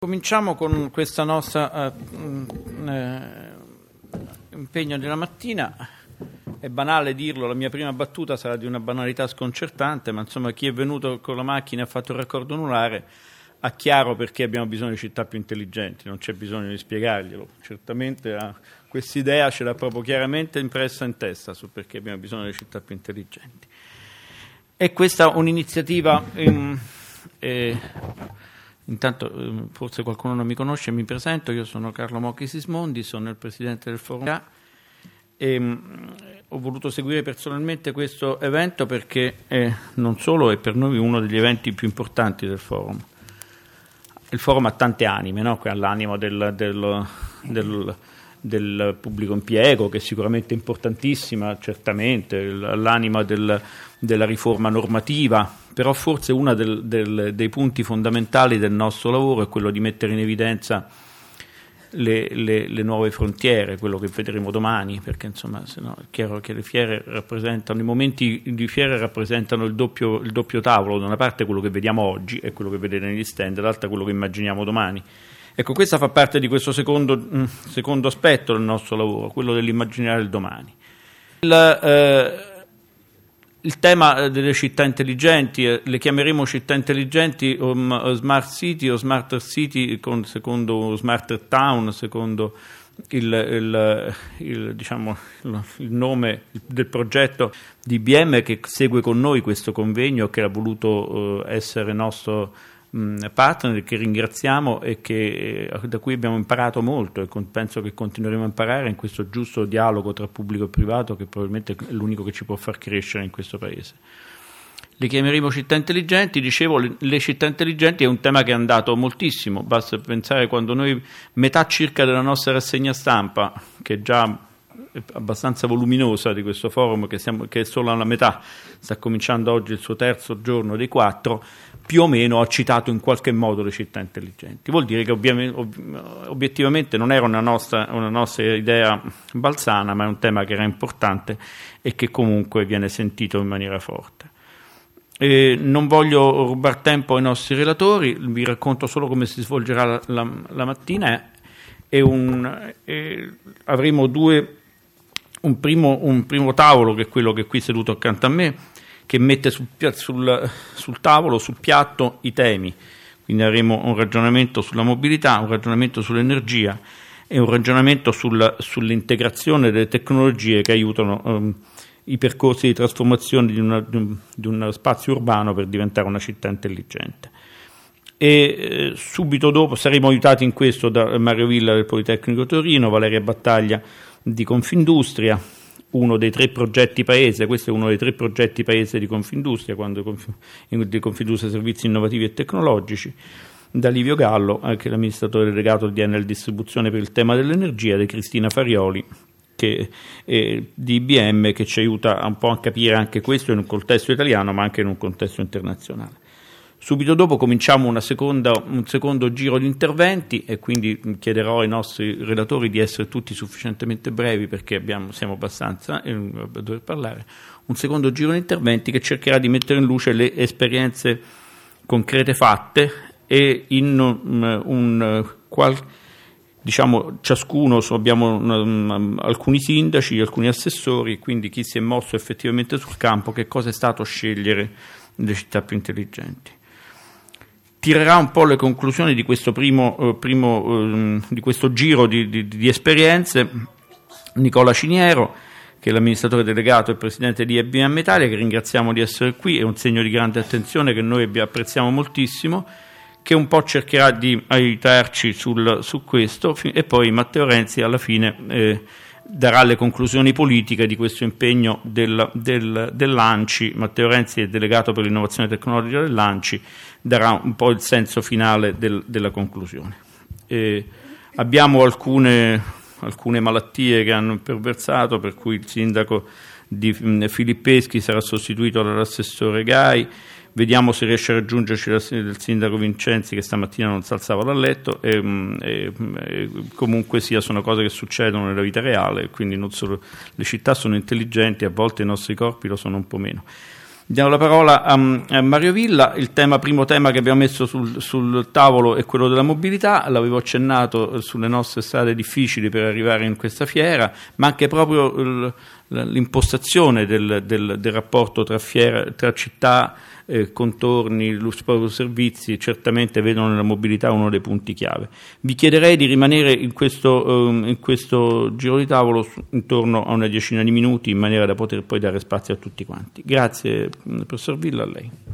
Cominciamo con questa nostra impegno della mattina. È banale dirlo, la mia prima battuta sarà di una banalità sconcertante, ma insomma chi è venuto con la macchina e ha fatto il raccordo anulare ha chiaro perché abbiamo bisogno di città più intelligenti, non c'è bisogno di spiegarglielo. Certamente questa idea ce l'ha proprio chiaramente impressa in testa su perché abbiamo bisogno di città più intelligenti. E questa un'iniziativa... Intanto forse qualcuno non mi conosce, mi presento, io sono Carlo Mocchi Sismondi, sono il presidente del Forum e ho voluto seguire personalmente questo evento perché non solo è per noi uno degli eventi più importanti del Forum. Il Forum ha tante anime, no? L'animo del pubblico impiego, che è sicuramente importantissima, certamente, l'anima della riforma normativa, però forse uno dei punti fondamentali del nostro lavoro è quello di mettere in evidenza le nuove frontiere, quello che vedremo domani, perché insomma sennò è chiaro che le fiere rappresentano, i momenti di fiere rappresentano il doppio tavolo, da una parte quello che vediamo oggi e quello che vedete negli stand, dall'altra quello che immaginiamo domani. Ecco, questa fa parte di questo secondo aspetto del nostro lavoro, quello dell'immaginare il domani. Il tema delle città intelligenti, le chiameremo città intelligenti o smart city o smarter city, secondo smarter town, secondo il nome del progetto di IBM che segue con noi questo convegno, che ha voluto essere nostro partner, che ringraziamo e da cui abbiamo imparato molto e penso che continueremo a imparare in questo giusto dialogo tra pubblico e privato, che probabilmente è l'unico che ci può far crescere in questo paese. Le chiameremo città intelligenti, dicevo, le città intelligenti è un tema che è andato moltissimo, basta pensare quando noi metà circa della nostra rassegna stampa, che è già abbastanza voluminosa di questo forum, che è solo alla metà, sta cominciando oggi il suo terzo giorno dei 4, più o meno ha citato in qualche modo le città intelligenti. Vuol dire che obiettivamente non era una nostra idea balzana, ma è un tema che era importante e che comunque viene sentito in maniera forte. Non voglio rubare tempo ai nostri relatori, vi racconto solo come si svolgerà la mattina avremo un primo tavolo, che è quello che è qui seduto accanto a me, che mette sul tavolo, sul piatto, i temi. Quindi avremo un ragionamento sulla mobilità, un ragionamento sull'energia e un ragionamento sull'integrazione delle tecnologie che aiutano i percorsi di trasformazione di uno spazio urbano per diventare una città intelligente. E subito dopo saremo aiutati in questo da Mario Villa del Politecnico Torino, Valeria Battaglia di Confindustria, uno dei 3 progetti paese, questo è uno dei 3 progetti paese di Confindustria, di Confindustria Servizi Innovativi e Tecnologici, da Livio Gallo, anche l'amministratore delegato di Enel Distribuzione per il tema dell'energia, di Cristina Farioli di IBM, che ci aiuta un po' a capire anche questo in un contesto italiano ma anche in un contesto internazionale. Subito dopo cominciamo un secondo giro di interventi e quindi chiederò ai nostri relatori di essere tutti sufficientemente brevi perché siamo abbastanza a dover parlare. Un secondo giro di interventi che cercherà di mettere in luce le esperienze concrete fatte e ciascuno abbiamo alcuni sindaci, alcuni assessori, quindi chi si è mosso effettivamente sul campo, che cosa è stato scegliere le città più intelligenti. Tirerà un po' le conclusioni di questo di questo giro di esperienze Nicola Ciniero, che è l'amministratore delegato e presidente di IBM Italia, che ringraziamo di essere qui, è un segno di grande attenzione che noi apprezziamo moltissimo, che un po' cercherà di aiutarci su questo, e poi Matteo Renzi alla fine darà le conclusioni politiche di questo impegno dell'ANCI. Matteo Renzi è delegato per l'innovazione tecnologica dell'ANCI, darà un po' il senso finale della conclusione. Abbiamo alcune malattie che hanno imperversato, per cui il sindaco di Filippeschi sarà sostituito dall'assessore Gai. Vediamo se riesce a raggiungerci il sindaco Vincenzi, che stamattina non si alzava dal letto, e comunque sono cose che succedono nella vita reale, quindi non solo le città sono intelligenti, a volte i nostri corpi lo sono un po' meno. Diamo la parola a Mario Villa. Il primo tema che abbiamo messo sul tavolo è quello della mobilità. L'avevo accennato sulle nostre strade difficili per arrivare in questa fiera, ma anche proprio l'impostazione del rapporto tra città, contorni, lo servizi, certamente vedono nella mobilità uno dei punti chiave. Vi chiederei di rimanere in questo giro di tavolo intorno a una decina di minuti, in maniera da poter poi dare spazio a tutti quanti. Grazie, professor Villa, a lei.